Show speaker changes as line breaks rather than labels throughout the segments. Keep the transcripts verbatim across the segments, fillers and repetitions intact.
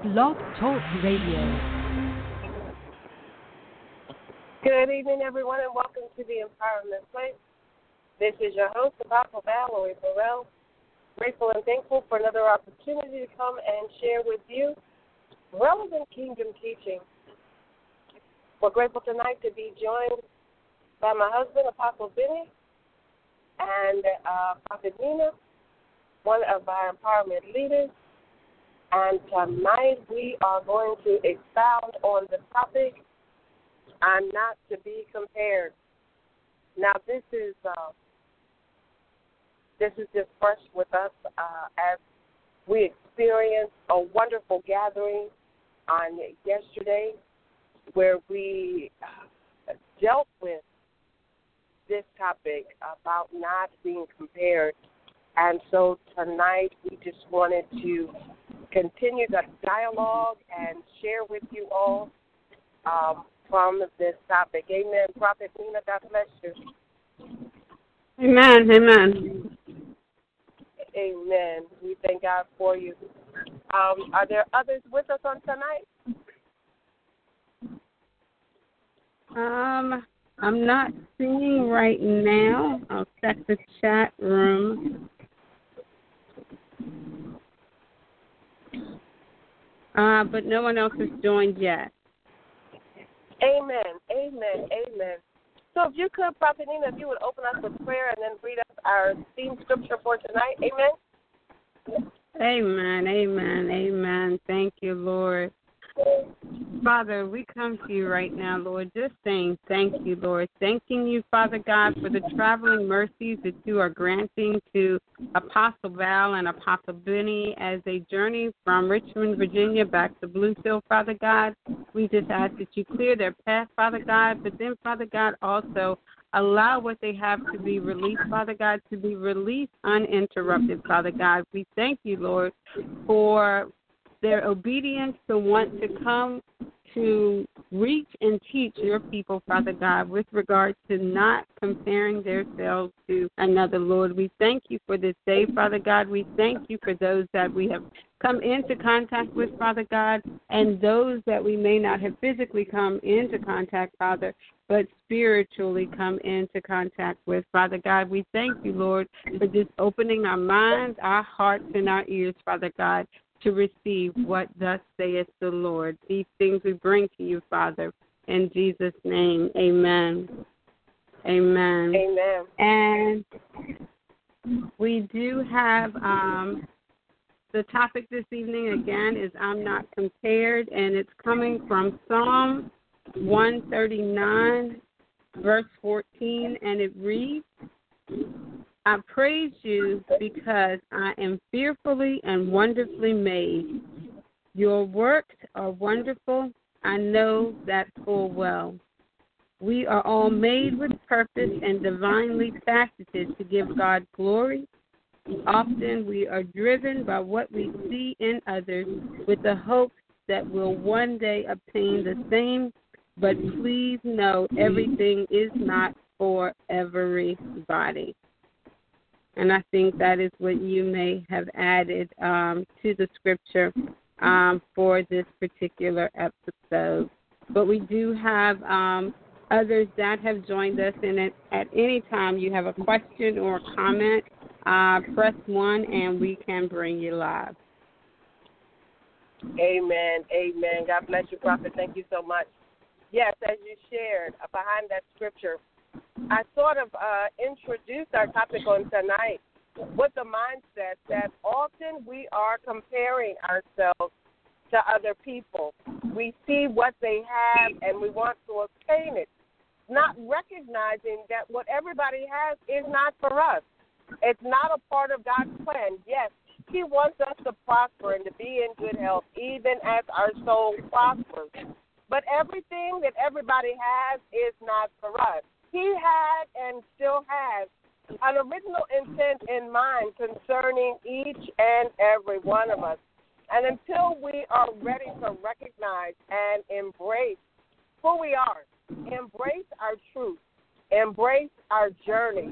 Blog Talk Radio.
Good evening, everyone, and welcome to the Empowerment Place. This is your host, Apostle Valerie Burrell. Grateful and thankful for another opportunity to come and share with you relevant kingdom teaching. We're grateful tonight to be joined by my husband, Apostle Benny, and uh, Prophet Nina, one of our empowerment leaders. And tonight we are going to expound on the topic, I'm not to be compared. Now this is uh, this is just fresh with us uh, as we experienced a wonderful gathering on yesterday where we uh, dealt with this topic about not being compared. And so tonight we just wanted to continue the dialogue and share with you all um, from this topic. Amen. Prophet Nina, God bless you.
Amen. Amen.
Amen. We thank God for you. Um, are there others with us on tonight?
Um, I'm not seeing right now. I'll check the chat room. Uh, but no one else has joined yet.
Amen, amen, amen. So if you could, Prophet Nina, if you would open us with prayer and then read us our theme scripture for tonight. Amen.
Amen, amen, amen. Thank you, Lord. Father, we come to you right now, Lord, just saying thank you, Lord. Thanking you, Father God, for the traveling mercies that you are granting to Apostle Val and Apostle Benny as they journey from Richmond, Virginia, back to Bluefield, Father God. We just ask that you clear their path, Father God, but then, Father God, also allow what they have to be released, Father God, to be released uninterrupted, Father God. We thank you, Lord, for their obedience to want to come to reach and teach your people, Father God, with regard to not comparing themselves to another, Lord. We thank you for this day, Father God. We thank you for those that we have come into contact with, Father God, and those that we may not have physically come into contact, Father, but spiritually come into contact with, Father God. We thank you, Lord, for just opening our minds, our hearts, and our ears, Father God, to receive what thus saith the Lord. These things we bring to you, Father, in Jesus' name. Amen. Amen.
Amen.
And we do have um, the topic this evening, again, is I'm Not Compared, and it's coming from Psalm one thirty-nine, verse fourteen, and it reads, I praise you because I am fearfully and wonderfully made. Your works are wonderful. I know that full well. We are all made with purpose and divinely faceted to give God glory. Often we are driven by what we see in others with the hope that we'll one day obtain the same, but please know everything is not for everybody. And I think that is what you may have added um, to the scripture um, for this particular episode. But we do have um, others that have joined us, and at, at any time you have a question or a comment, uh, press one and we can bring you live.
Amen, amen. God bless you, Prophet. Thank you so much. Yes, as you shared uh, behind that scripture, I sort of uh, introduced our topic on tonight with the mindset that often we are comparing ourselves to other people. We see what they have and we want to obtain it, not recognizing that what everybody has is not for us. It's not a part of God's plan. Yes, He wants us to prosper and to be in good health, even as our soul prospers. But everything that everybody has is not for us. He had and still has an original intent in mind concerning each and every one of us. And until we are ready to recognize and embrace who we are, embrace our truth, embrace our journey,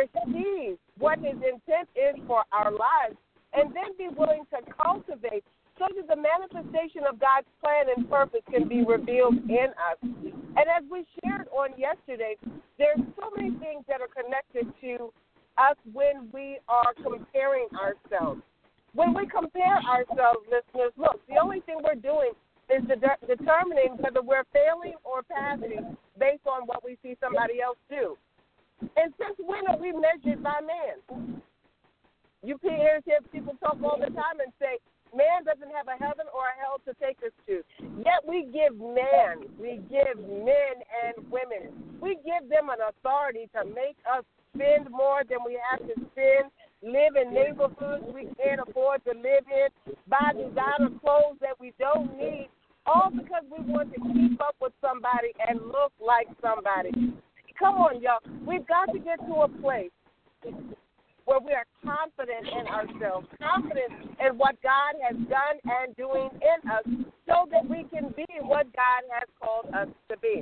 receive what His intent is for our lives, and then be willing to cultivate so that the manifestation of God's plan and purpose can be revealed in us. And as we shared on yesterday, there's so many things that are connected to us when we are comparing ourselves. When we compare ourselves, listeners, look, the only thing we're doing is de- determining whether we're failing or passing based on what we see somebody else do. And since when are we measured by man? You hear people talk all the time and say, man doesn't have a heaven or a hell to take us to. Yet we give man, we give men and women, we give them an authority to make us spend more than we have to spend, live in neighborhoods we can't afford to live in, buy designer clothes that we don't need, all because we want to keep up with somebody and look like somebody. Come on, y'all. We've got to get to a place where we are confident in ourselves, confident in what God has done and doing in us so that we can be what God has called us to be.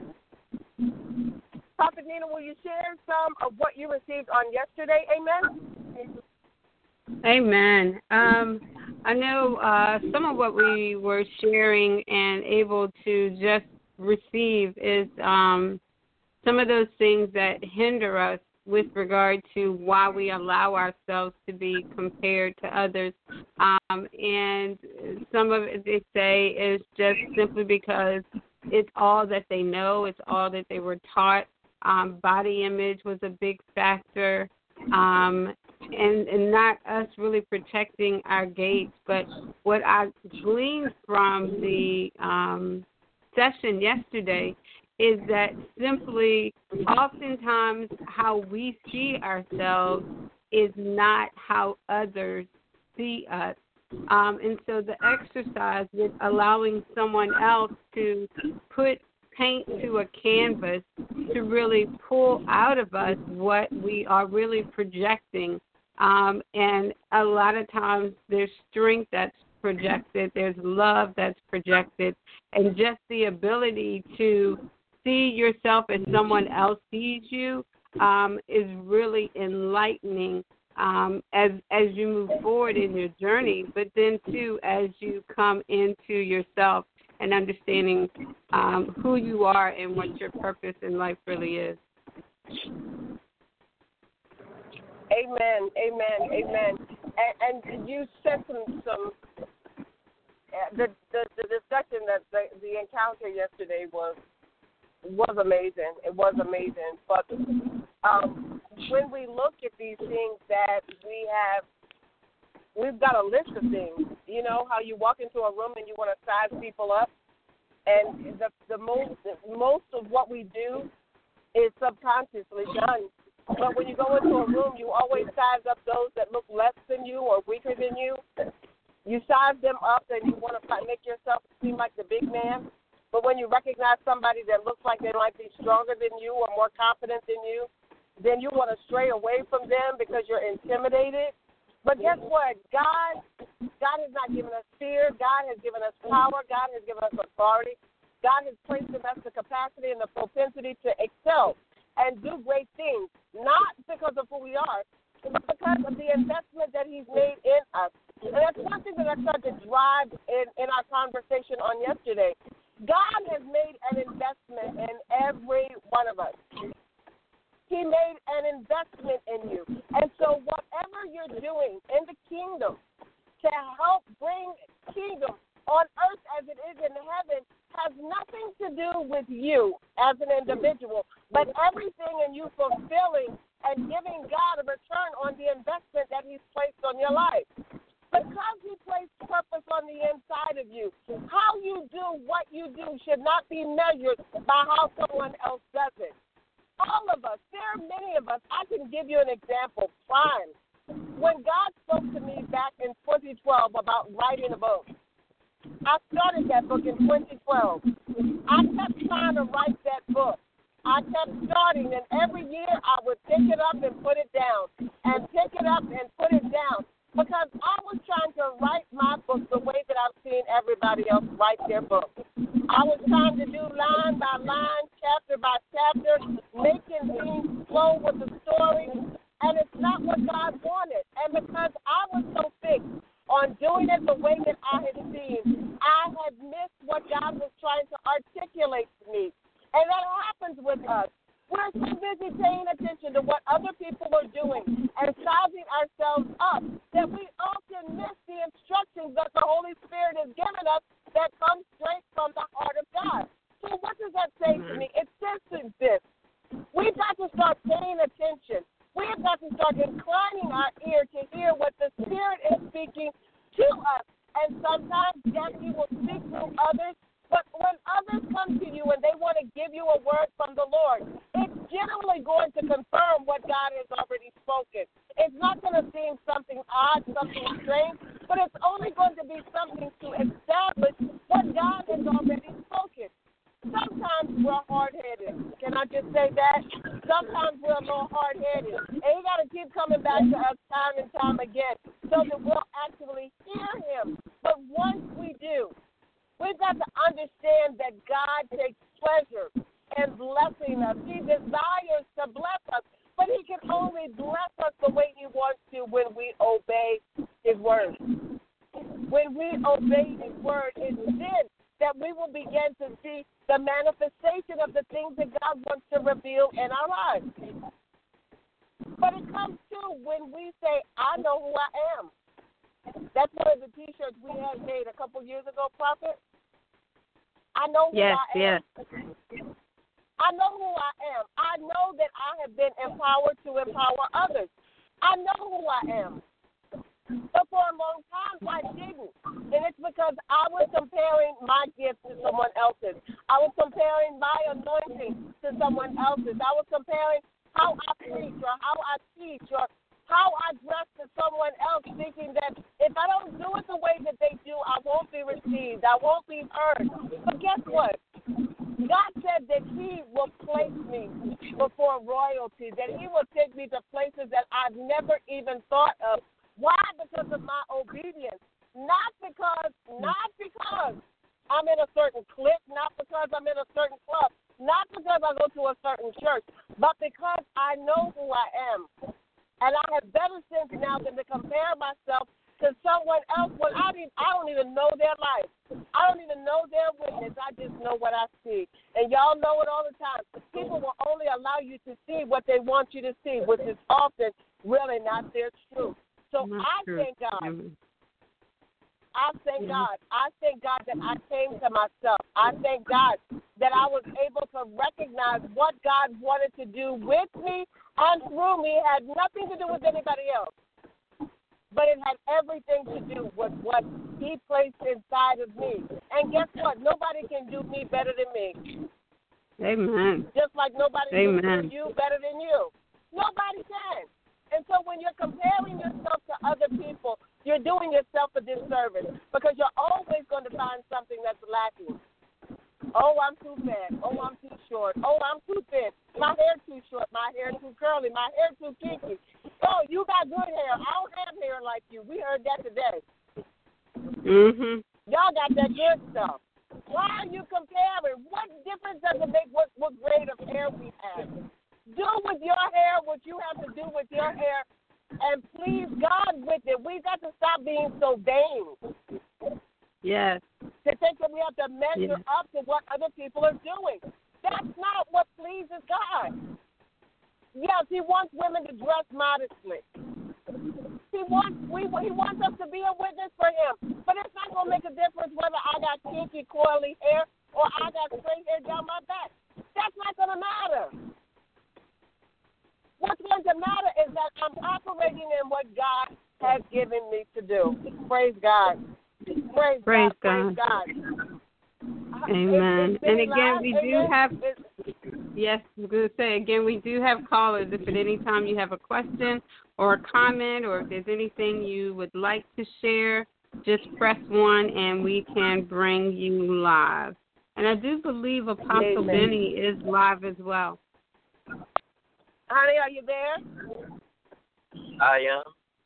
Prophet Nina, will you share some of what you received on yesterday? Amen?
Amen. Um, I know uh, some of what we were sharing and able to just receive is um, some of those things that hinder us with regard to why we allow ourselves to be compared to others. Um, and some of it they say is just simply because it's all that they know, it's all that they were taught. Um, body image was a big factor, um, and, and not us really protecting our gates. But what I gleaned from the um, session yesterday is that simply oftentimes how we see ourselves is not how others see us. Um, and so the exercise with allowing someone else to put paint to a canvas to really pull out of us what we are really projecting. Um, and a lot of times there's strength that's projected, there's love that's projected, and just the ability to see yourself as someone else sees you um, is really enlightening um, as as you move forward in your journey, but then, too, as you come into yourself and understanding um, who you are and what your purpose in life really is.
Amen, amen, amen. And, and you said some, some the, the, the discussion that the, the encounter yesterday was was amazing. It was amazing. But um, when we look at these things that we have, we've got a list of things. You know how you walk into a room and you want to size people up, and the the most most of what we do is subconsciously done. But when you go into a room, you always size up those that look less than you or weaker than you. You size them up and you want to make yourself seem like the big man. But when you recognize somebody that looks like they might be stronger than you or more confident than you, then you want to stray away from them because you're intimidated. But guess what? God, God has not given us fear. God has given us power. God has given us authority. God has placed in us the capacity and the propensity to excel and do great things, not because of who we are, but because of the investment that he's made in us. And that's one thing that I started to drive in, in our conversation on yesterday. God has made an investment in every one of us. He made an investment in you. And so whatever you're doing in the kingdom to help bring kingdom on earth as it is in heaven has nothing to do with you as an individual, but everything in you fulfilling and giving God a return on the investment that he's placed on your life. Because he placed purpose on the inside of you, how you do what you do should not be measured by how someone else does it. All of us, there are many of us. I can give you an example, prime. When God spoke to me back in twenty twelve about writing a book, I started that book in twenty twelve. I kept trying to write that book. I kept starting, and every year I would pick it up and put it down, and pick it up and put it down. Because I was trying to write my book the way that I've seen everybody else write their book. I was trying to do line by line, chapter by chapter, making things flow with the story, and it's not what God wanted. And because I was so fixed on doing it the way that I had seen seen. I had missed what God was trying to articulate to me. And that happens with us. We're so busy paying attention to what other people are doing and sizing ourselves up that we often miss the instructions that the Holy Spirit has given us that come straight from the heart of God. So what does that say to me? It says to this. We've got to start paying attention. We've got to start inclining our ear to hear what the Spirit is speaking to us. And sometimes, yes, He will speak through others. But when others come to you and they want to give you a word from the Lord, it's generally going to confirm what God has already spoken. It's not going to seem something odd, something strange, but it's only going to be something to establish what God has already spoken. Sometimes we're hard-headed. Can I just say that? Sometimes we're a little hard-headed. And He got to keep coming back to us time and time again so that we'll actually hear Him. But once we do, we've got to understand that God takes pleasure in blessing us. He desires to bless us, but He can only bless us the way He wants to when we obey His word. When we obey His word, it's then that we will begin to see the manifestation of the things that God wants to reveal in our lives. But it comes to when we say, I know who I am. That's one of the T-shirts we had made a couple years ago, Prophet. I know who
yes,
I am.
Yes,
I know who I am. I know that I have been empowered to empower others. I know who I am. But for a long time, I didn't. And it's because I was comparing my gift to someone else's. I was comparing my anointing to someone else's. I was comparing how I preach or how I teach or how I dress to someone else, thinking that if I don't do it the way that they do, I won't be received, I won't be heard. But guess what? God said that He will place me before royalty, that He will take me to places that I've never even thought of. Why? Because of my obedience. Not because, not because I'm in a certain clique, not because I'm in a certain club, not because I go to a certain church, but because I know who I am. And I have better sense now than to compare myself to someone else when I, mean, I don't even know their life. I don't even know their witness. I just know what I see. And y'all know it all the time. People will only allow you to see what they want you to see, which is often really not their truth. So
Not
I
true.
thank God.
Mm-hmm.
I thank God. I thank God that I came to myself. I thank God that I was able to recognize what God wanted to do with me and through me. It had nothing to do with anybody else, but it had everything to do with what He placed inside of me. And guess what? Nobody can do me better than me.
Amen.
Just like nobody
Amen.
can do you better than you. Nobody can. And so when you're comparing yourself to other people, you're doing yourself a disservice because you're always going to find something that's lacking. Oh, I'm too fat. Oh, I'm too short. Oh, I'm too thin. My hair too short. My hair too curly. My hair too kinky. Oh, you got good hair. I don't have hair like you. We heard that today.
Mhm.
Y'all got that good stuff. Why are you comparing? What difference does it make what, what grade of hair we have? Do with your hair what you have to do with your hair and please God with it. We've got to stop being so vain.
Yes.
To think that we have to measure
yes.
up to what other people are doing. That's not what pleases God. Yes, He wants women to dress modestly. He wants we He wants us to be a witness for Him. But it's not going to make a difference whether I got kinky, coily hair or I got straight hair down my back. That's not going to matter. What's going to matter is that I'm operating in what God has given me to do. Praise God. Praise,
Praise
God.
God.
Praise God.
Amen.
It's, it's
and again,
live.
we do
Amen.
have,
it's,
yes, I was going to say, again, we do have callers. If at any time you have a question or a comment or if there's anything you would like to share, just press one and we can bring you live. And I do believe Apostle
Amen.
Benny is live as well.
Honey, are you there?
I am.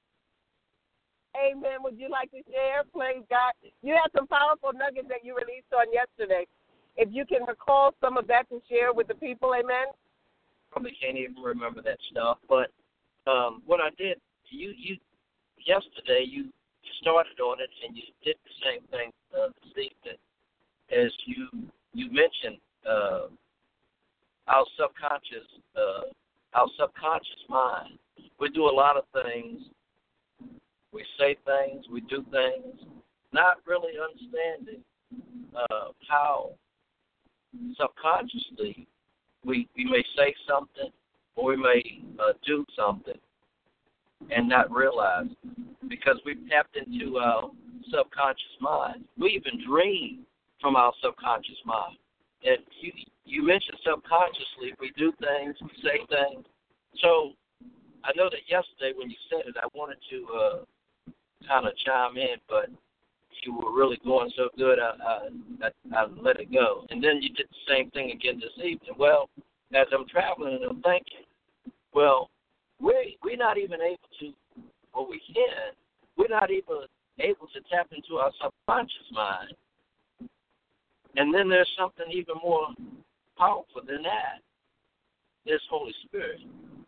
Amen. Would you like to share? Praise God. You had some powerful nuggets that you released on yesterday. If you can recall some of that to share with the people, amen?
Probably can't even remember that stuff. But um, what I did, you, you yesterday, you you started on it, and you did the same thing uh, this evening, as you you mentioned uh, our subconscious uh, our subconscious mind. We do a lot of things. We say things. We do things, not really understanding uh, how subconsciously we we may say something or we may uh, do something and not realize, because we've tapped into our subconscious mind. We even dream from our subconscious mind. And you, you mentioned subconsciously, we do things, we say things. So I know that yesterday when you said it, I wanted to uh, kind of chime in, but you were really going so good, I, I, I, I let it go. And then you did the same thing again this evening. Well, as I'm traveling and I'm thinking, well, we, we're not even able to, or we can, we're not even able to tap into our subconscious mind. And then there's something even more powerful than that. There's Holy Spirit.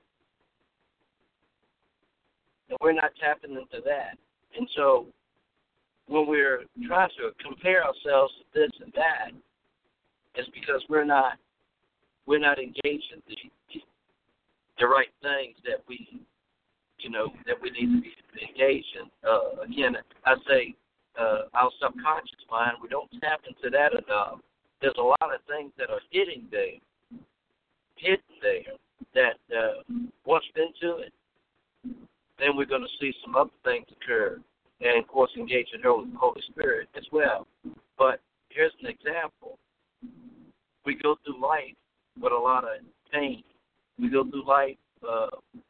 And we're not tapping into that. And so when we're trying to compare ourselves to this and that, it's because we're not we're not engaged in the the right things that we you know that we need to be engaged in. Uh, again, I say uh, our subconscious mind, we don't tap into that enough. There's a lot of things that are hidden there, hidden there that uh, once into it, then we're going to see some other things occur. And, of course, engage in the Holy Spirit as well. But here's an example. We go through life with a lot of pain. We go through life uh,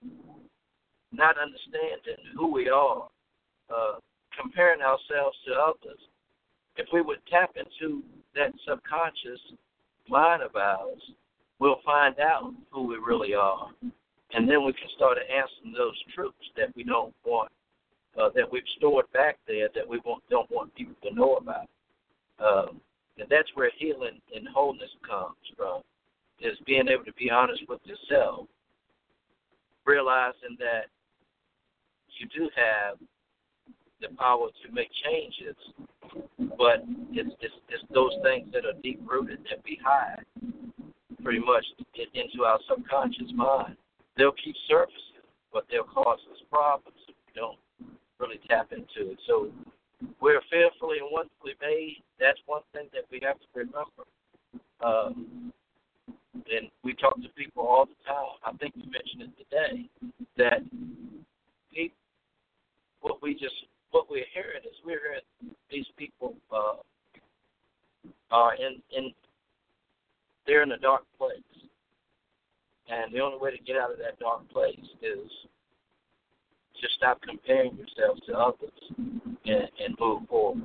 not understanding who we are, uh, comparing ourselves to others. If we would tap into that subconscious mind of ours, we'll find out who we really are. And then we can start answering those truths that we don't want. Uh, that we've stored back there that we won't, don't want people to know about. Um, and that's where healing and wholeness comes from, is being able to be honest with yourself, realizing that you do have the power to make changes, but it's, it's, it's those things that are deep-rooted that we hide pretty much into our subconscious mind. They'll keep surfacing, but they'll cause us problems if we don't really tap into it. So we're fearfully and wonderfully made. That's one thing that we have to remember. Um, and we talk to people all the time. I think you mentioned it today, that people, what we just what we're hearing is we're hearing these people uh, are in in they're in a dark place, and the only way to get out of that dark place is just stop comparing yourself to others and, and move forward.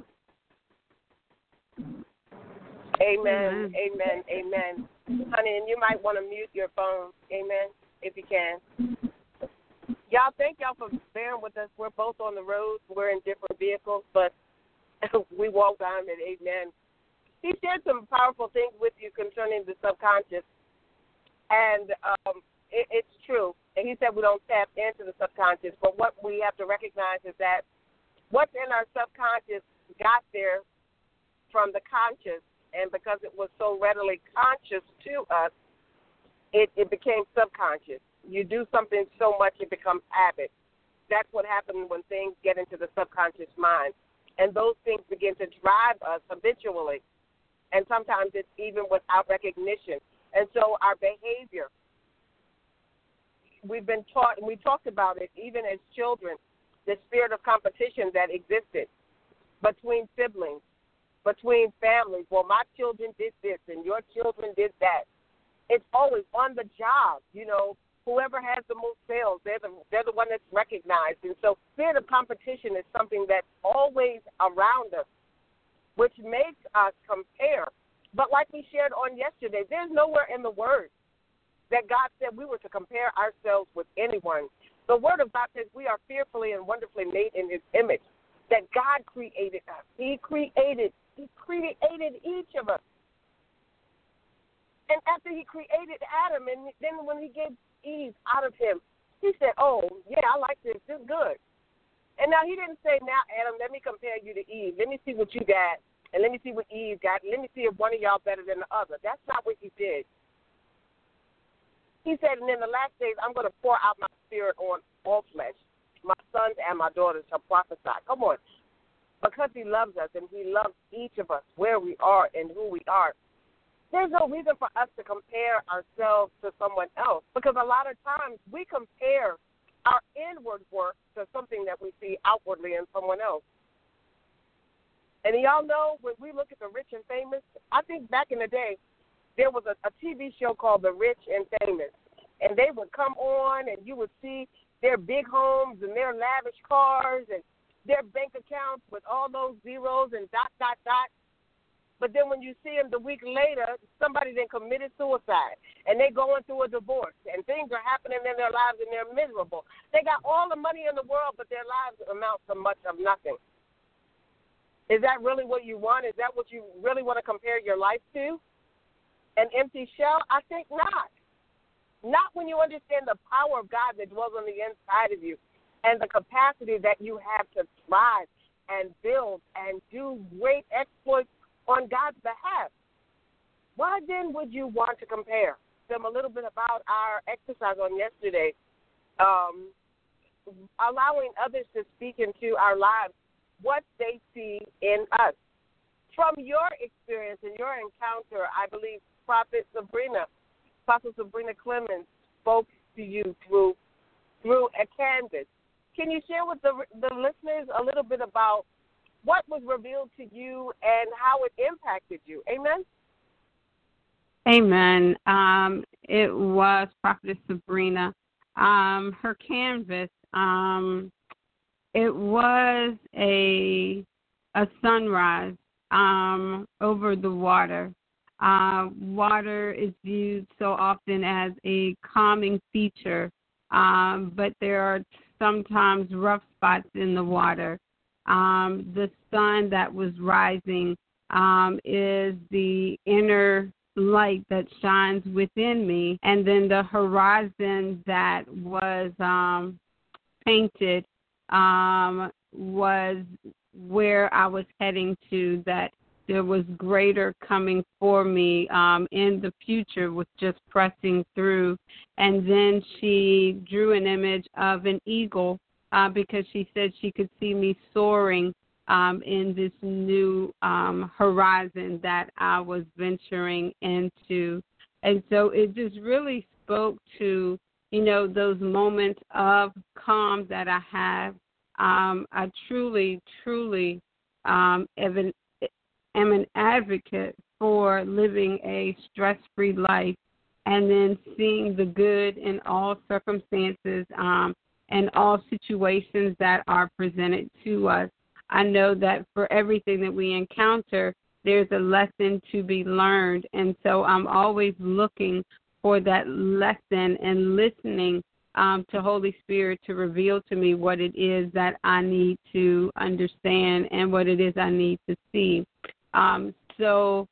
Amen, amen, amen. Honey, and you might want to mute your phone, amen, if you can. Y'all, thank y'all for bearing with us. We're both on the road. We're in different vehicles, but we walked on it, amen. He shared some powerful things with you concerning the subconscious, and um, it, it's true. And he said we don't tap into the subconscious, but what we have to recognize is that what's in our subconscious got there from the conscious, and because it was so readily conscious to us, it, it became subconscious. You do something so much it becomes habit. That's what happens when things get into the subconscious mind. And those things begin to drive us habitually, and sometimes it's even without recognition. And so our behavior, we've been taught, and we talked about it even as children, the spirit of competition that existed between siblings, between families. Well, my children did this and your children did that. It's always on the job, you know, whoever has the most sales, they're the, they're the one that's recognized. And so spirit of competition is something that's always around us, which makes us compare. But like we shared on yesterday, there's nowhere in the Word that God said we were to compare ourselves with anyone. The Word of God says we are fearfully and wonderfully made in His image, that God created us. He created, He created each of us. And after He created Adam, and then when He gave Eve out of him, He said, oh, yeah, I like this. This is good. And now he didn't say, now, Adam, let me compare you to Eve. Let me see what you got, and let me see what Eve got. Let me see if one of y'all better than the other. That's not what he did. He said, and in the last days, I'm going to pour out my spirit on all flesh. My sons and my daughters shall prophesy. Come on. Because he loves us, and he loves each of us, where we are and who we are. There's no reason for us to compare ourselves to someone else, because a lot of times we compare our inward work to something that we see outwardly in someone else. And y'all know, when we look at the rich and famous, I think back in the day, there was a, a T V show called The Rich and Famous. And they would come on, and you would see their big homes and their lavish cars and their bank accounts with all those zeros and dot, dot, dot. But then when you see them the week later, somebody then committed suicide, and they're going through a divorce, and things are happening in their lives, and they're miserable. They got all the money in the world, but their lives amount to much of nothing. Is that really what you want? Is that what you really want to compare your life to? An empty shell? I think not. Not when you understand the power of God that dwells on the inside of you and the capacity that you have to thrive and build and do great exploits on God's behalf. Why then would you want to compare? Them a little bit about our exercise on yesterday, um, allowing others to speak into our lives what they see in us. From your experience and your encounter, I believe Prophet Sabrina, Apostle Sabrina Clemens spoke to you through through a canvas. Can you share with the the listeners a little bit about what was revealed to you and how it impacted you? Amen?
Amen. Um, it was Prophetess Sabrina. Um, her canvas, um, it was a a sunrise um, over the water. Uh, water is viewed so often as a calming feature, um, but there are sometimes rough spots in the water. Um, the sun that was rising um, is the inner light that shines within me, and then the horizon that was um, painted um, was where I was heading to, that there was greater coming for me um, in the future with just pressing through. And then she drew an image of an eagle uh, because she said she could see me soaring um, in this new um, horizon that I was venturing into. And so it just really spoke to, you know, those moments of calm that I have. Um, I truly, truly um, have an am an advocate for living a stress-free life and then seeing the good in all circumstances um, and all situations that are presented to us. I know that for everything that we encounter, there's a lesson to be learned, and so I'm always looking for that lesson and listening um, to Holy Spirit to reveal to me what it is that I need to understand and what it is I need to see. Um, so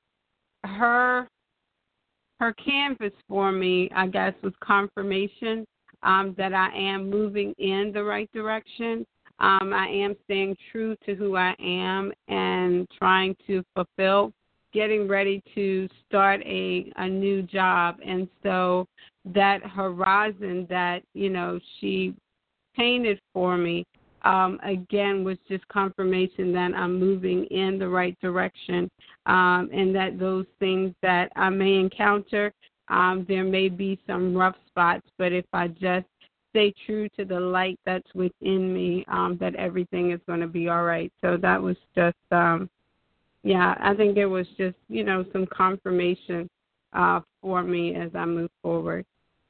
her her canvas for me, I guess, was confirmation um, that I am moving in the right direction. Um, I am staying true to who I am and trying to fulfill, getting ready to start a, a new job. And so that horizon that, you know, she painted for me, Um, again, was just confirmation that I'm moving in the right direction, um, and that those things that I may encounter, um, there may be some rough spots, but if I just stay true to the light that's within me, um, that everything is going to be all right. So that was just, um, yeah, I think it was just, you know, some confirmation uh, for me as I move forward.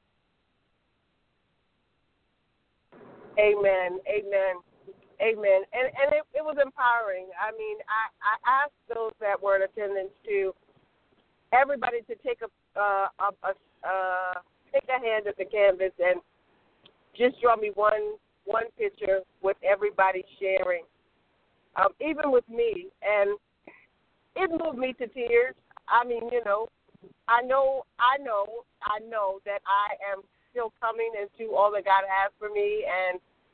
Amen. Amen. Amen. And and it, it was empowering. I mean, I, I asked those that were in attendance to everybody to take a uh, a, a uh, take a hand at the canvas and just draw me one one picture with everybody sharing, um, even with me, and it moved me to tears. I mean, you know, I know, I know, I know that I am still coming into all that God has for me, and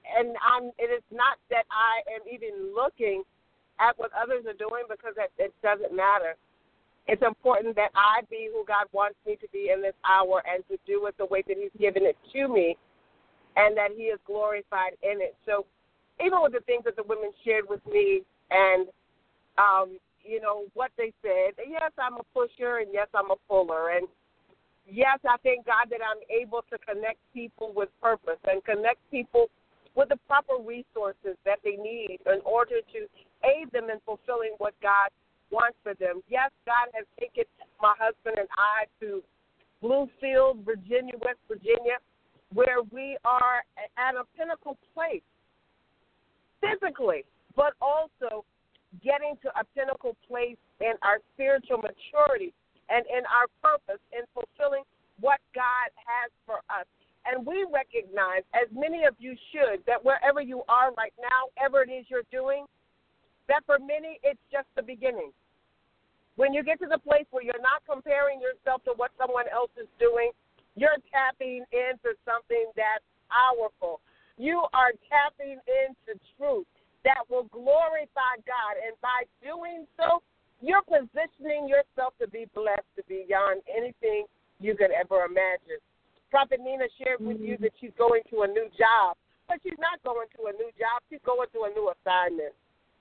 and I'm, it is not that I am even looking at what others are doing because it, it doesn't matter. It's important that I be who God wants me to be in this hour and to do it the way that he's given it to me and that he is glorified in it. So even with the things that the women shared with me and, um, you know, what they said, yes, I'm a pusher and yes, I'm a puller. And, yes, I thank God that I'm able to connect people with purpose and connect people with the proper resources that they need in order to aid them in fulfilling what God wants for them. Yes, God has taken my husband and I to Bluefield, Virginia, West Virginia, where we are at a pinnacle place physically, but also getting to a pinnacle place in our spiritual maturity and in our purpose in fulfilling what God has for us. And we recognize, as many of you should, that wherever you are right now, whatever it is you're doing, that for many it's just the beginning. When you get to the place where you're not comparing yourself to what someone else is doing, you're tapping into something that's powerful. You are tapping into truth that will glorify God. And by doing so, you're positioning yourself to be blessed to beyond anything you could ever imagine. Prophet Nina shared with you that she's going to a new job, but she's not going to a new job. She's going to a new assignment.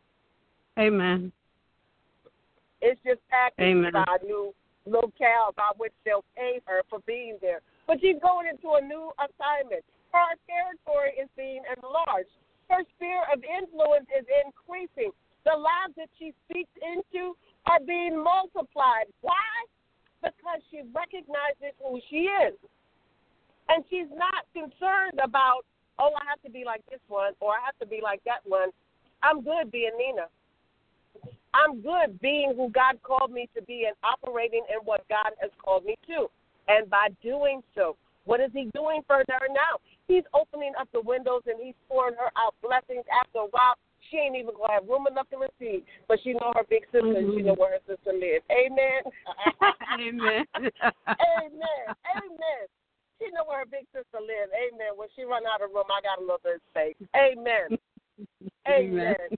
Amen.
It's just packaged
Amen.
by a new locale by which they'll pay her for being there. But she's going into a new assignment. Her territory is being enlarged. Her sphere of influence is increasing. The lives that she speaks into are being multiplied. Why? Because she recognizes who she is. And she's not concerned about, oh, I have to be like this one or I have to be like that one. I'm good being Nina. I'm good being who God called me to be and operating in what God has called me to. And by doing so, what is he doing for her now? He's opening up the windows and he's pouring her out blessings. After a while, she ain't even going to have room enough to receive. But she know her big sister mm-hmm. and she know where her sister lives. Amen.
Amen.
Amen. Amen. She know where her big sister lives. Amen. When she run out of room, I got a little bit of space. Amen. Amen. Amen.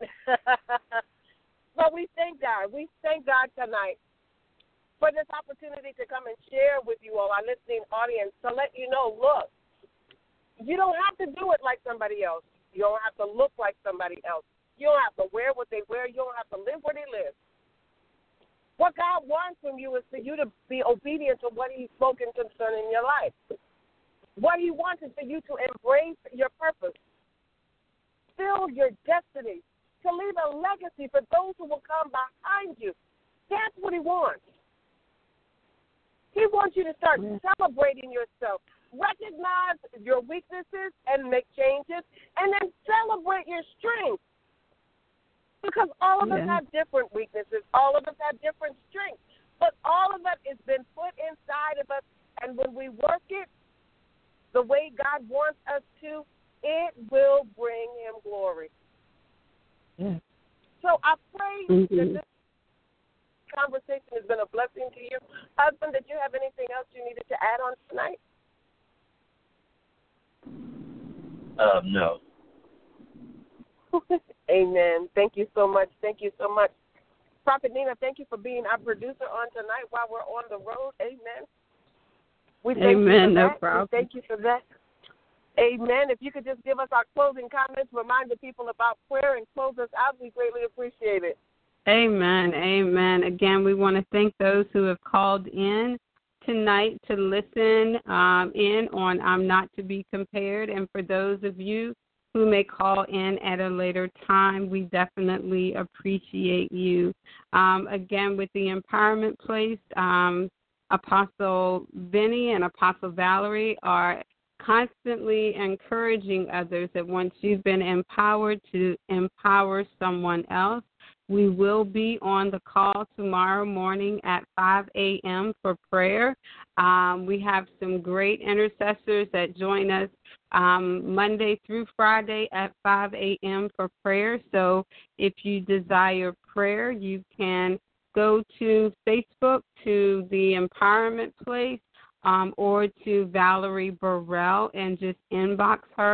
But we thank God. We thank God tonight for this opportunity to come and share with you all, our listening audience, to let you know, look, you don't have to do it like somebody else. You don't have to look like somebody else. You don't have to wear what they wear. You don't have to live where they live. What God wants from you is for you to be obedient to what he's spoken concerning your life. What he wants is for you to embrace your purpose, fill your destiny, to leave a legacy for those who will come behind you. That's what he wants. He wants you to start yeah. celebrating yourself. Recognize your weaknesses and make changes, and then celebrate your strengths. Because all of yeah. us have different weaknesses. All of us have different strengths. But all of it has been put inside of us, and when we work it the way God wants us to, it will bring him glory. Yeah. So I pray mm-hmm. that this conversation has been a blessing to you. Husband, did you have anything else you needed to add on tonight?
Um, no.
Amen. Thank you so much. Thank you so much. Prophet Nina, thank you for being our producer on tonight while we're on the road. Amen. We thank
Amen.
You for
no
that.
problem.
We thank you for that. Amen. If you could just give us our closing comments, remind the people about prayer, and close us out, we greatly appreciate it.
Amen. Amen. Again, we want to thank those who have called in tonight to listen um, in on I'm Not to Be Compared. And for those of you who may call in at a later time, we definitely appreciate you. Um, again, with the Empowerment Place, um, Apostle Benny and Apostle Valerie are constantly encouraging others that once you've been empowered, to empower someone else. We will be on the call tomorrow morning at five a.m. for prayer. Um, we have some great intercessors that join us um, Monday through Friday at five a.m. for prayer. So if you desire prayer, you can go to Facebook to the Empowerment Place um, or to Valerie Burrell and just inbox her,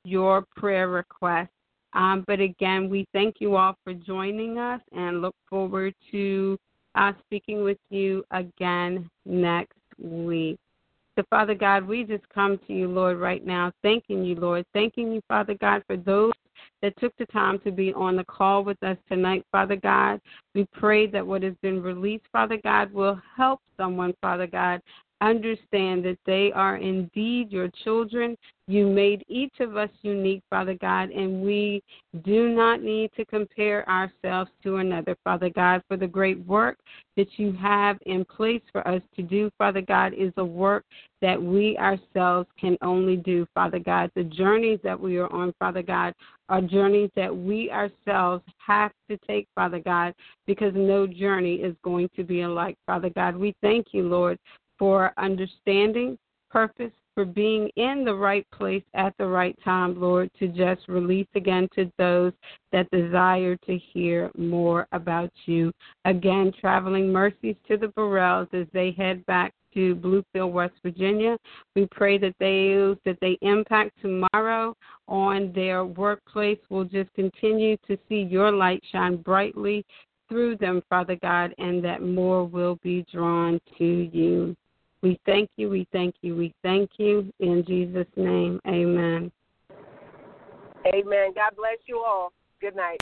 your prayer requests. Um, but again, we thank you all for joining us and look forward to uh, speaking with you again next week. So, Father God, we just come to you, Lord, right now, thanking you, Lord, thanking you, Father God, for those that took the time to be on the call with us tonight, Father God. We pray that what has been released, Father God, will help someone, Father God, understand that they are indeed your children. You made each of us unique, Father God, and we do not need to compare ourselves to another, Father God, for the great work that you have in place for us to do, Father God, is a work that we ourselves can only do, Father God. The journeys that we are on, Father God, are journeys that we ourselves have to take, Father God, because no journey is going to be alike, Father God. We thank you, Lord, for understanding, purpose, for being in the right place at the right time, Lord, to just release again to those that desire to hear more about you. Again, traveling mercies to the Burrells as they head back to Bluefield, West Virginia. We pray that they that they impact tomorrow on their workplace will just continue to see your light shine brightly through them, Father God, and that more will be drawn to you. We thank you, we thank you, we thank you. In Jesus' name, amen.
Amen. God bless you all. Good night.